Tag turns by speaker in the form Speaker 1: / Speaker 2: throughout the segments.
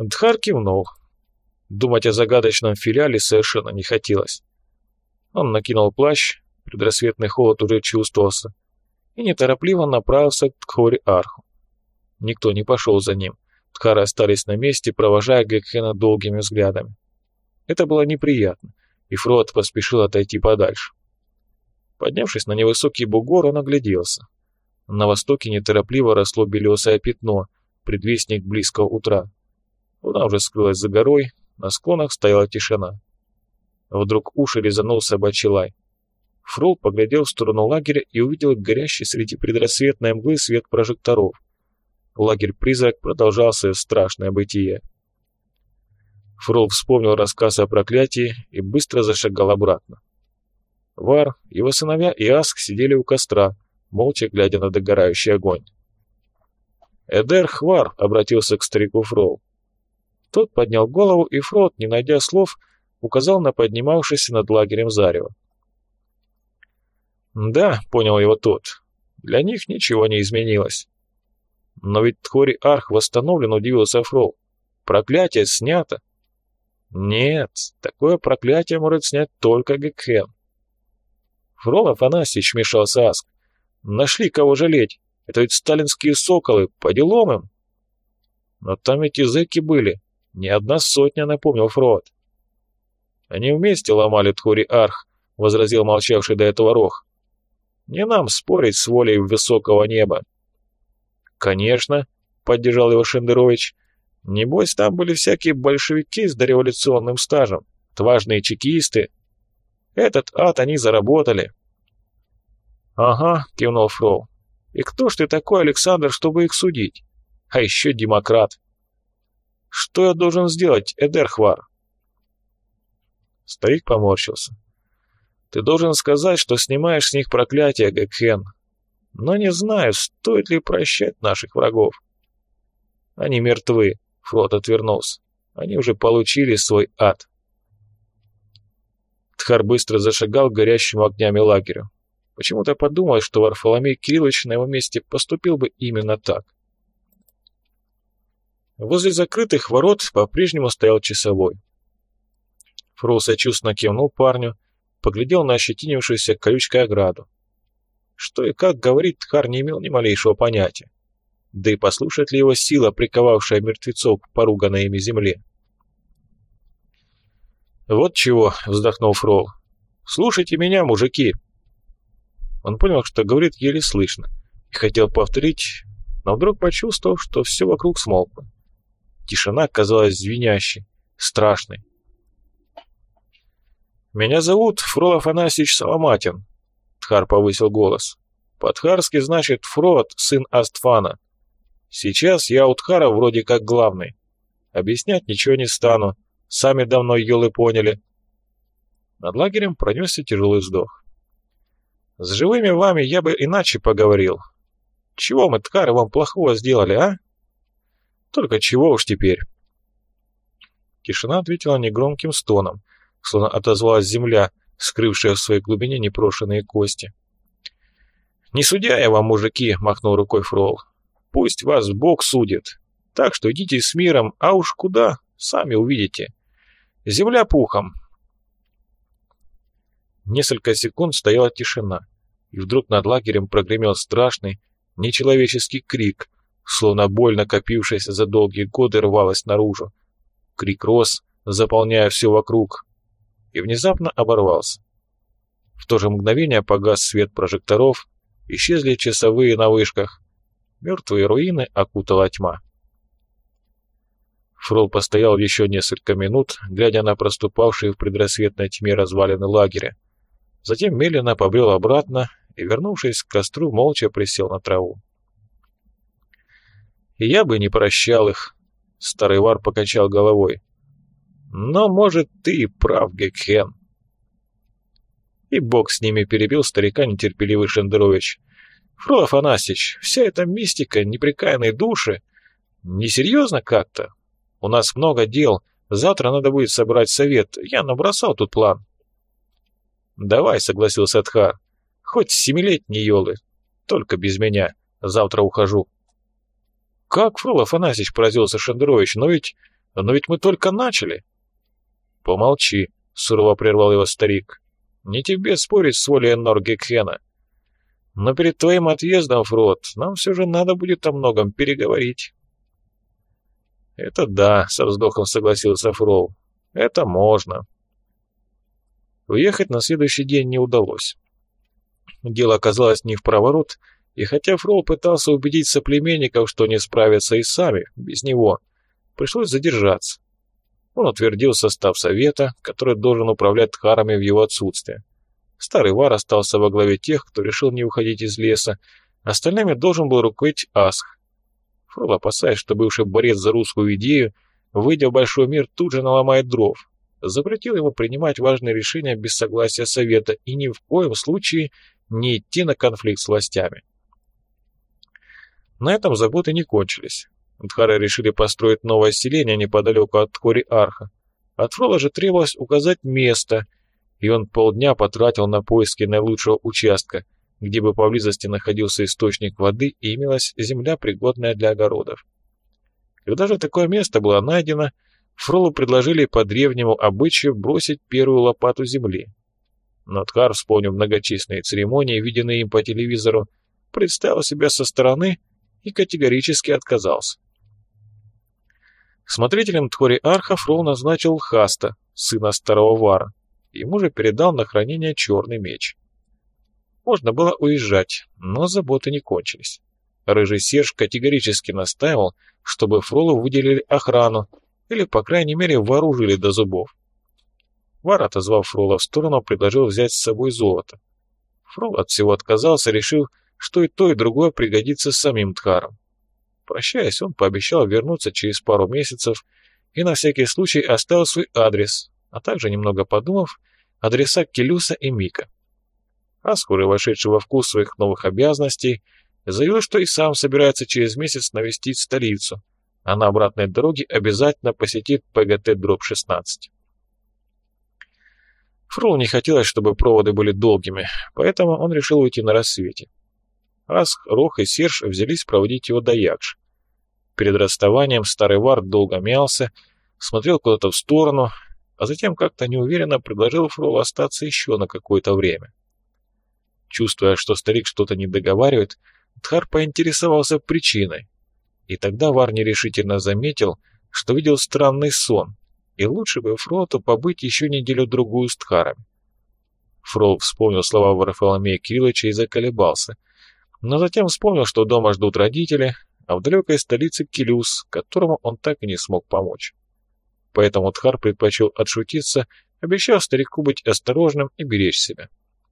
Speaker 1: Дхар кивнул. Думать о загадочном филиале совершенно не хотелось. Он накинул плащ, предрассветный холод уже чувствовался, и неторопливо направился к Тхори-Арху. Никто не пошел за ним. Дхары остались на месте, провожая Гекхена долгими взглядами. Это было неприятно, и Фрод поспешил отойти подальше. Поднявшись на невысокий бугор, он огляделся. На востоке неторопливо росло белесое пятно, предвестник близкого утра. Луна уже скрылась за горой, на склонах стояла тишина. Вдруг уши резанул собачий лай. Фрол поглядел в сторону лагеря и увидел горящий среди предрассветной мглы свет прожекторов. Лагерь-призрак продолжал свое страшное бытие. Фрол вспомнил рассказ о проклятии и быстро зашагал обратно. Вар, его сыновья и Аск сидели у костра, молча глядя на догорающий огонь. «Эдер Хвар!» — обратился к старику Фрол. Тот поднял голову, и Фрод, не найдя слов, указал на поднимавшееся над лагерем зарево. «Да», — понял его тот, — «для них ничего не изменилось». «Но ведь Тхори-Арх восстановлен», — удивился Фрол. «Проклятие снято». «Нет, такое проклятие может снять только Гекхен». «Фрол Афанасьевич», — вмешался Аск, — «нашли кого жалеть. Это ведь сталинские соколы, по делам им». «Но там ведь и зэки были, не одна сотня», — напомнил Фрод. «Они вместе ломали Тхори-Арх», — возразил молчавший до этого Рох. «Не нам спорить с волей высокого неба». «Конечно», — поддержал его Шендерович. «Небось, там были всякие большевики с дореволюционным стажем, отважные чекисты. Этот ад они заработали». «Ага», — кивнул Фрол. «И кто ж ты такой, Александр, чтобы их судить? А еще демократ». «Что я должен сделать, Эдер Хвар?» Старик поморщился. «Ты должен сказать, что снимаешь с них проклятие, Гекхен. Но не знаю, стоит ли прощать наших врагов». «Они мертвы», — Фрод отвернулся. «Они уже получили свой ад». Тхар быстро зашагал к горящему огнями лагерю. Почему-то подумалось, что Варфоломей Кириллович на его месте поступил бы именно так. Возле закрытых ворот по-прежнему стоял часовой. Фрол сочувственно кивнул парню, поглядел на ощетинившуюся колючкой ограду. Что и как говорить, Тхар не имел ни малейшего понятия. Да и послушает ли его сила, приковавшая мертвецов к поруганной ими земле? «Вот чего», — вздохнул Фрол. «Слушайте меня, мужики!» Он понял, что говорит еле слышно, и хотел повторить, но вдруг почувствовал, что все вокруг смолкло. Тишина казалась звенящей, страшной. «Меня зовут Фрол Афанасьевич Соломатин», — Тхар повысил голос. «По-тхарски значит Фрод, сын Астфана. Сейчас я у Тхара вроде как главный. Объяснять ничего не стану, сами давно елы поняли». Над лагерем пронесся тяжелый вздох. «С живыми вами я бы иначе поговорил. Чего мы, Тхары, вам плохого сделали, а? Только чего уж теперь?» Тишина ответила негромким стоном, словно отозвалась земля, скрывшая в своей глубине непрошенные кости. «Не судья я вам, мужики», — махнул рукой Фрол. «Пусть вас Бог судит. Так что идите с миром, а уж куда, сами увидите. Земля пухом». Несколько секунд стояла тишина, и вдруг над лагерем прогремел страшный, нечеловеческий крик, словно боль, накопившаяся за долгие годы, рвалась наружу. Крик рос, заполняя все вокруг, и внезапно оборвался. В то же мгновение погас свет прожекторов, исчезли часовые на вышках, мертвые руины окутала тьма. Фрол постоял еще несколько минут, глядя на проступавшие в предрассветной тьме развалины лагеря. Затем медленно побрел обратно и, вернувшись к костру, молча присел на траву. «Я бы не прощал их», — старый Вар покачал головой. «Но, может, ты и прав, Гекхен». «И бог с ними», — перебил старика нетерпеливый Шендерович. «Фрол Афанасьевич, вся эта мистика, непрекаянные души, несерьезно как-то? У нас много дел, завтра надо будет собрать совет, я набросал тут план». «Давай», — согласился Тхар, — «хоть 7-летние елы, только без меня, завтра ухожу». «Как, Фрол Афанасьевич?» — поразился Шендерович, — «но ведь Но ведь мы только начали. Помолчи, сурово прервал его старик. Не тебе спорить с волей Норгекхена. Но перед твоим отъездом, Фрод, нам все же надо будет о многом переговорить. Это да, со вздохом согласился Фрол. Это можно. Уехать на следующий день не удалось. Дело оказалось не в проворот, и хотя Фрол пытался убедить соплеменников, что не справятся и сами, без него, пришлось задержаться. Он утвердил состав совета, который должен управлять тхарами в его отсутствие. Старый Вар остался во главе тех, кто решил не уходить из леса, остальными должен был руководить Асх. Фрол, опасаясь, что бывший борец за русскую идею, выйдя в большой мир, тут же наломает дров, запретил ему принимать важные решения без согласия совета и ни в коем случае не идти на конфликт с властями. На этом заботы не кончились. Дхары решили построить новое селение неподалеку от Тхори-Арха. От Фрола же требовалось указать место, и он полдня потратил на поиски наилучшего участка, где бы поблизости находился источник воды и имелась земля, пригодная для огородов. Когда же такое место было найдено, Фролу предложили по древнему обычаю бросить первую лопату земли. Но Дхар, вспомнив многочисленные церемонии, виденные им по телевизору, представил себя со стороны и категорически отказался. Смотрителем Тхори-Арха Фрол назначил Хаста, сына старого Вара. Ему же передал на хранение черный меч. Можно было уезжать, но заботы не кончились. Рыжий Серж категорически настаивал, чтобы Фролу выделили охрану, или, по крайней мере, вооружили до зубов. Вар, отозвав Фрола в сторону, предложил взять с собой золото. Фрол от всего отказался, решив, что и то, и другое пригодится самим Дхарам. Прощаясь, он пообещал вернуться через пару месяцев и на всякий случай оставил свой адрес, а также, немного подумав, адреса Келюса и Мика. Аскур, вошедший во вкус своих новых обязанностей, заявил, что и сам собирается через месяц навестить столицу, а на обратной дороге обязательно посетит ПГТ-16. Фролу не хотелось, чтобы проводы были долгими, поэтому он решил уйти на рассвете. Аск, Рох и Серж взялись проводить его до Якш. Перед расставанием старый Вар долго мялся, смотрел куда-то в сторону, а затем как-то неуверенно предложил Фролу остаться еще на какое-то время. Чувствуя, что старик что-то не договаривает, Дхар поинтересовался причиной, и тогда Вар нерешительно заметил, что видел странный сон, и лучше бы Фролу побыть еще неделю-другую с Дхарами. Фрол вспомнил слова Варфоломея Кирилловича и заколебался, но затем вспомнил, что дома ждут родители, а в далекой столице Келюс, которому он так и не смог помочь. Поэтому Дхар предпочел отшутиться, обещав старику быть осторожным и беречь себя.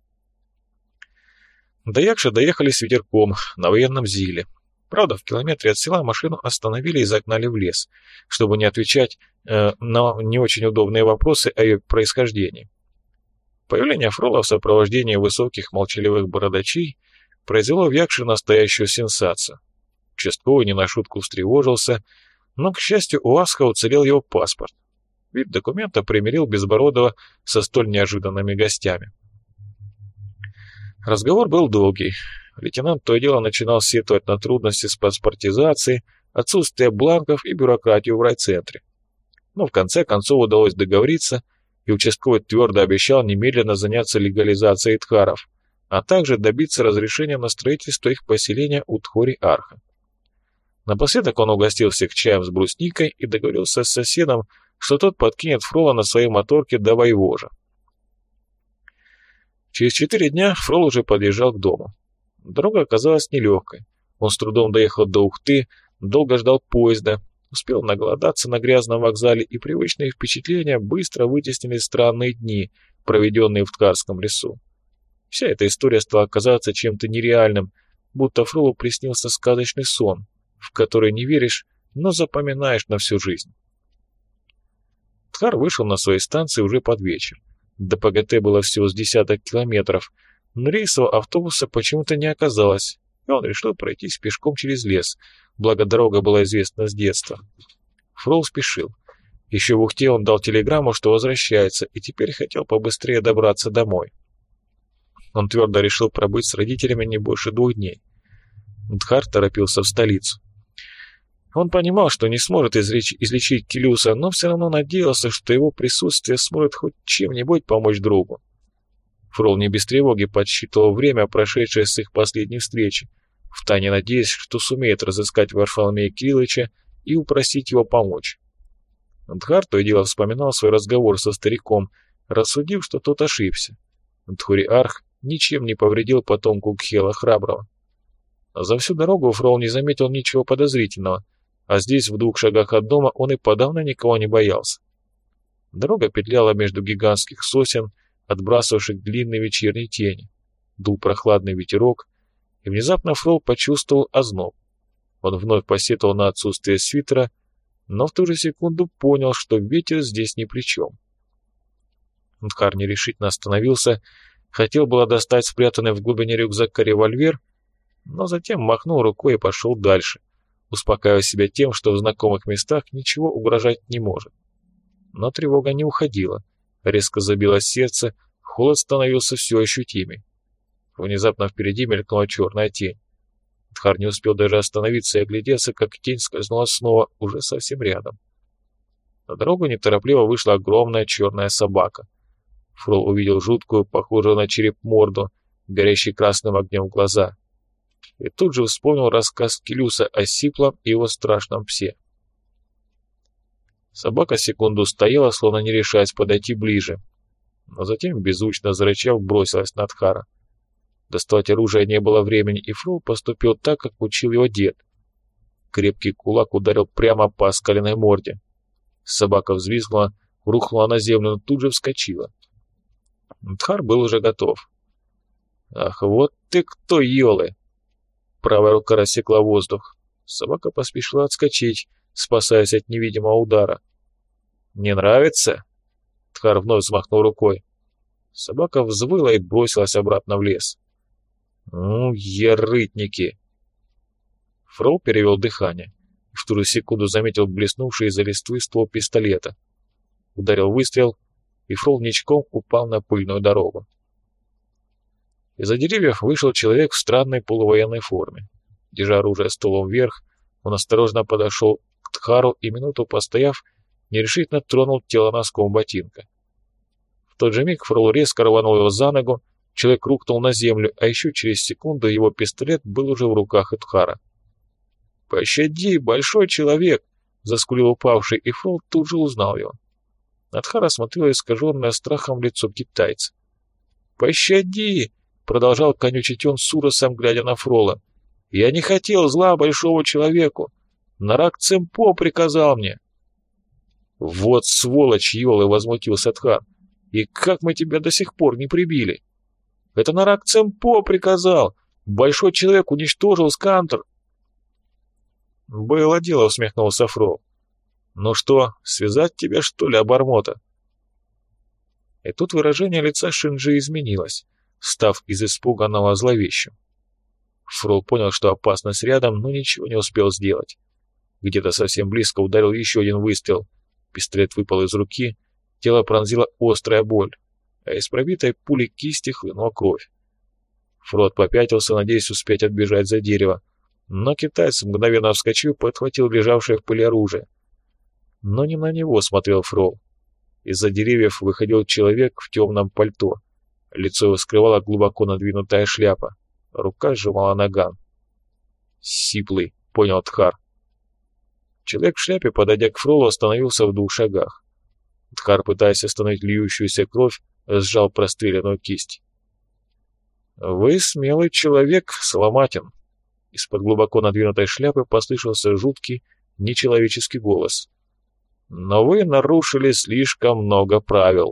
Speaker 1: До Якши доехали с ветерком на военном зиле. Правда, в километре от села машину остановили и загнали в лес, чтобы не отвечать на не очень удобные вопросы о ее происхождении. Появление Фрола в сопровождении высоких молчаливых бородачей произвело в Якше настоящую сенсацию. Участковый не на шутку встревожился, но, к счастью, у Асха уцелел его паспорт. Вид документа примирил Безбородова со столь неожиданными гостями. Разговор был долгий. Лейтенант то и дело начинал сетовать на трудности с паспортизацией, отсутствие бланков и бюрократию в райцентре. Но в конце концов удалось договориться, и участковый твердо обещал немедленно заняться легализацией Дхаров, а также добиться разрешения на строительство их поселения у Тхори-Арха. Напоследок он угостил всех чаем с брусникой и договорился с соседом, что тот подкинет Фрола на своей моторке до Войвожа. Через 4 дня Фрол уже подъезжал к дому. Дорога оказалась нелегкой. Он с трудом доехал до Ухты, долго ждал поезда, успел наголодаться на грязном вокзале, и привычные впечатления быстро вытеснили странные дни, проведенные в Тхарском лесу. Вся эта история стала казаться чем-то нереальным, будто Фролу приснился сказочный сон, в который не веришь, но запоминаешь на всю жизнь. Дхар вышел на своей станции уже под вечер. До ПГТ было всего с десяток километров, но рейсового автобуса почему-то не оказалось, и он решил пройтись пешком через лес, благо дорога была известна с детства. Фрол спешил. Еще в Ухте он дал телеграмму, что возвращается, и теперь хотел побыстрее добраться домой. Он твердо решил пробыть с родителями не больше 2 дней. Дхар торопился в столицу. Он понимал, что не сможет излечить Келюса, но все равно надеялся, что его присутствие сможет хоть чем-нибудь помочь другу. Фрол не без тревоги подсчитывал время, прошедшее с их последней встречи, втайне надеясь, что сумеет разыскать Варфоломея Кирилловича и упросить его помочь. Дхар то и дело вспоминал свой разговор со стариком, рассудив, что тот ошибся. Дхури-Арх ничем не повредил потомку Кхела Храброго. За всю дорогу Фрол не заметил ничего подозрительного, а здесь, в 2 шагах от дома, он и подавно никого не боялся. Дорога петляла между гигантских сосен, отбрасывавших длинные вечерние тени. Дул прохладный ветерок, и внезапно Фрол почувствовал озноб. Он вновь посетовал на отсутствие свитера, но в ту же секунду понял, что ветер здесь ни при чем. Дхар нерешительно остановился, хотел было достать спрятанный в глубине рюкзака револьвер, но затем махнул рукой и пошел дальше, успокаивая себя тем, что в знакомых местах ничего угрожать не может. Но тревога не уходила, резко забилось сердце, холод становился все ощутимей. Внезапно впереди мелькнула черная тень. Дхар не успел даже остановиться и оглядеться, как тень скользнула снова, уже совсем рядом. На дорогу неторопливо вышла огромная черная собака. Фрол увидел жуткую, похожую на череп морду, горящий красным огнем глаза. И тут же вспомнил рассказ Келюса о Сиплом и его страшном псе. Собака секунду стояла, словно не решаясь подойти ближе, но затем, беззвучно зарычав, бросилась на Дхара. Доставать оружие не было времени, и Фрол поступил так, как учил его дед. Крепкий кулак ударил прямо по оскаленной морде. Собака взвизгнула, рухнула на землю, но тут же вскочила. Дхар был уже готов. «Ах, вот ты кто, елы!» Правая рука рассекла воздух. Собака поспешила отскочить, спасаясь от невидимого удара. «Не нравится?» Дхар вновь взмахнул рукой. Собака взвыла и бросилась обратно в лес. «Ну, ерытники!» Фрол перевел дыхание и в ту же секунду заметил блеснувший из-за листвы ствол пистолета. Ударил выстрел, и Фрол ничком упал на пыльную дорогу. Из-за деревьев вышел человек в странной полувоенной форме. Держа оружие стволом вверх, он осторожно подошел к Дхару и, минуту постояв, нерешительно тронул тело носком ботинка. В тот же миг Фрол резко рванул его за ногу, человек рухнул на землю, а еще через секунду его пистолет был уже в руках Дхара. «Пощади, большой человек!» — заскулил упавший, и Фрол тут же узнал его. Дхар осмотрел искаженное страхом лицо китайца. «Пощади!» — продолжал конючить он с ужасом, глядя на Фрола. «Я не хотел зла большого человеку. Нарак Цемпо приказал мне». «Вот сволочь, елы!» — возмутился Дхар. «И как мы тебя до сих пор не прибили?» «Это Нарак Цемпо приказал! Большой человек уничтожил Скантер!» «Было дело», — усмехнулся Фрол. «Ну что, связать тебя, что ли, обормота?» И тут выражение лица Шинджи изменилось, став из испуганного зловещим. Фрол понял, что опасность рядом, но ничего не успел сделать. Где-то совсем близко ударил еще один выстрел. Пистолет выпал из руки, тело пронзила острая боль, а из пробитой пули кисти хлынула кровь. Фрол попятился, надеясь успеть отбежать за дерево, но китаец, мгновенно вскочив, подхватил лежавшее в пыли оружие. Но не на него смотрел Фрол. Из-за деревьев выходил человек в темном пальто. Лицо его скрывала глубоко надвинутая шляпа. Рука сжимала наган. «Сиплый», — понял Дхар. Человек в шляпе, подойдя к Фролу, остановился в 2 шагах. Дхар, пытаясь остановить льющуюся кровь, сжал простреленную кисть. «Вы смелый человек, Соломатин!» Из-под глубоко надвинутой шляпы послышался жуткий, нечеловеческий голос. «Но вы нарушили слишком много правил».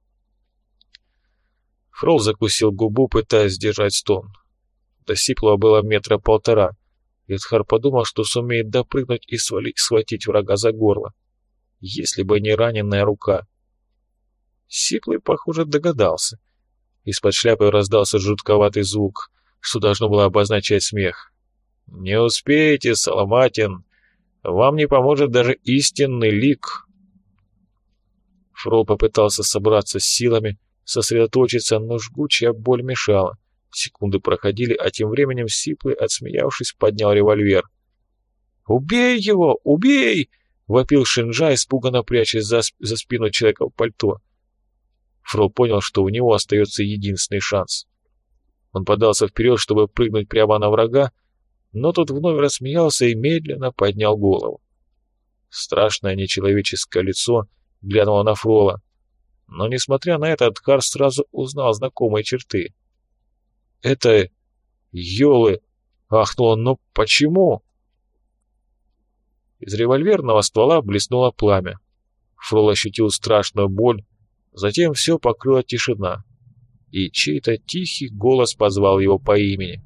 Speaker 1: Фрол закусил губу, пытаясь сдержать стон. До Сиплого было 1,5 метра, и Дхар подумал, что сумеет допрыгнуть и схватить врага за горло. Если бы не раненая рука. Сиплый, похоже, догадался. Из-под шляпы раздался жутковатый звук, что должно было обозначать смех. «Не успеете, Соломатин! Вам не поможет даже истинный лик!» Фрол попытался собраться с силами, сосредоточиться, но жгучая боль мешала. Секунды проходили, а тем временем Сиплый, отсмеявшись, поднял револьвер. «Убей его! Убей!» — вопил Шинджа, испуганно прячась за спину человека в пальто. Фрол понял, что у него остается единственный шанс. Он подался вперед, чтобы прыгнуть прямо на врага, но тот вновь рассмеялся и медленно поднял голову. Страшное нечеловеческое лицо глянуло на Фрола, но, несмотря на это, Дхар сразу узнал знакомые черты. «Это... Йолы!» — ахнул он. «Но почему?» Из револьверного ствола блеснуло пламя. Фрол ощутил страшную боль, затем все покрыла тишина, и чей-то тихий голос позвал его по имени.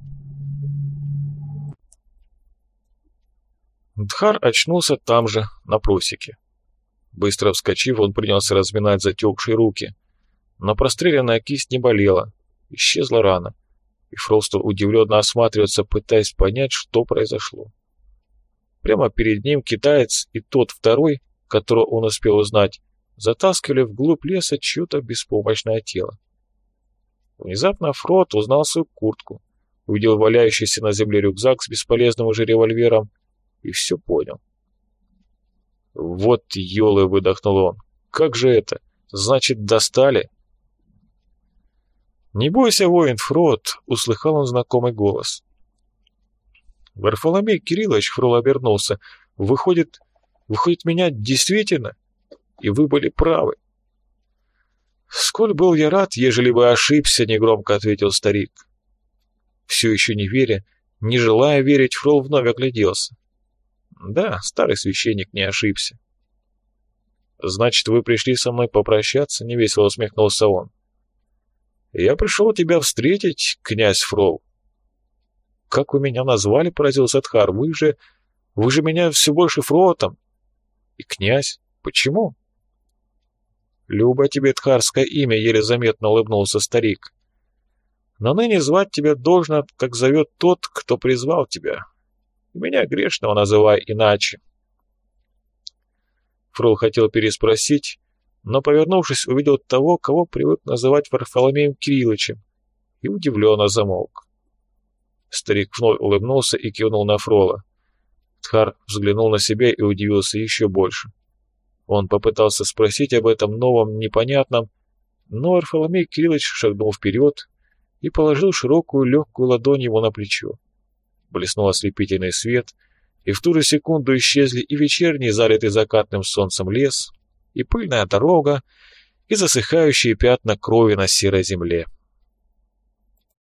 Speaker 1: Дхар очнулся там же, на просеке. Быстро вскочив, он принялся разминать затекшие руки, но простреленная кисть не болела, исчезла рана, и Фрол стал удивленно осматриваться, пытаясь понять, что произошло. Прямо перед ним китаец и тот второй, которого он успел узнать, затаскивали вглубь леса чье-то беспомощное тело. Внезапно Фрол узнал свою куртку, увидел валяющийся на земле рюкзак с бесполезным уже револьвером и все понял. «Вот ёлы!» — выдохнул он. «Как же это? Значит, достали?» «Не бойся, воин Фрод!» — услыхал он знакомый голос. Варфоломей Кириллович, Фрол обернулся. «Выходит, меня действительно? И вы были правы». «Сколь был я рад, ежели бы ошибся», — негромко ответил старик. Все еще не веря, не желая верить, Фрол вновь огляделся. Да, старый священник не ошибся. «Значит, вы пришли со мной попрощаться?» — невесело усмехнулся он. «Я пришел тебя встретить, князь Фрол». «Как вы меня назвали?» — поразился Дхар. «Вы же меня все больше Фротом». «И князь? Почему?» «Любо тебе дхарское имя», — еле заметно улыбнулся старик. «Но ныне звать тебя должно, как зовет тот, кто призвал тебя. Меня грешного называй иначе». Фрол хотел переспросить, но, повернувшись, увидел того, кого привык называть Варфоломеем Кирилловичем, и удивленно замолк. Старик вновь улыбнулся и кивнул на Фрола. Дхар взглянул на себя и удивился еще больше. Он попытался спросить об этом новом, непонятном, но Варфоломей Кириллович шагнул вперед и положил широкую легкую ладонь ему на плечо. Блеснул ослепительный свет, и в ту же секунду исчезли и вечерний, залитый закатным солнцем лес, и пыльная дорога, и засыхающие пятна крови на серой земле.